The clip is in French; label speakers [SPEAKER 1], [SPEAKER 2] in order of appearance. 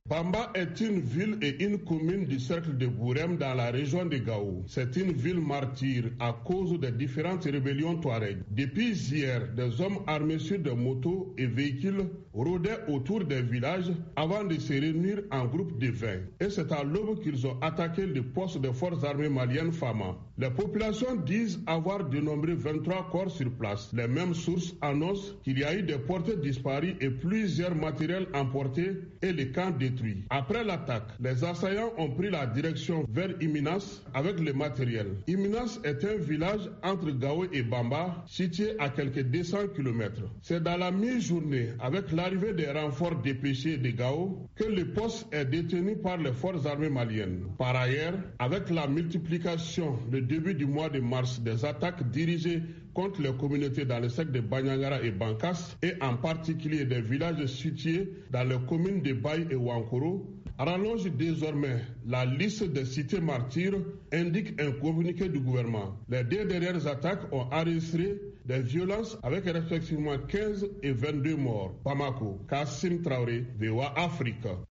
[SPEAKER 1] Bamba est une ville et une commune du cercle de Bourem dans la région de Gao. C'est une ville martyre à cause des différentes rébellions touareg. Depuis hier, des hommes armés sur des motos et véhicules rôdaient autour des villages avant de se réunir en groupe de 20. Et c'est à l'aube qu'ils ont attaqué le poste des forces armées maliennes Fama. Les populations disent avoir dénombré 23 corps sur place. Les mêmes sources annoncent qu'il y a eu des porteurs disparus et plusieurs matériels emportés et les camps détruits. Après l'attaque, les assaillants ont pris la direction vers Iminas avec le matériel. Iminas est un village entre Gao et Bamba, situé à quelques 200 km. C'est dans la mi-journée, avec l'arrivée des renforts dépêchés de Gao, que le poste est détenu par les forces armées maliennes. Par ailleurs, avec la multiplication le début du mois de mars des attaques dirigées contre les communautés dans le secteur de Banyangara et Bankas, et en particulier des villages situés dans les communes de Baye et Wankoro, rallonge désormais la liste des cités martyrs, indique un communiqué du gouvernement. Les deux dernières attaques ont enregistré des violences avec respectivement 15 et 22 morts. Bamako, Kassim Traoré, VOA Afrique.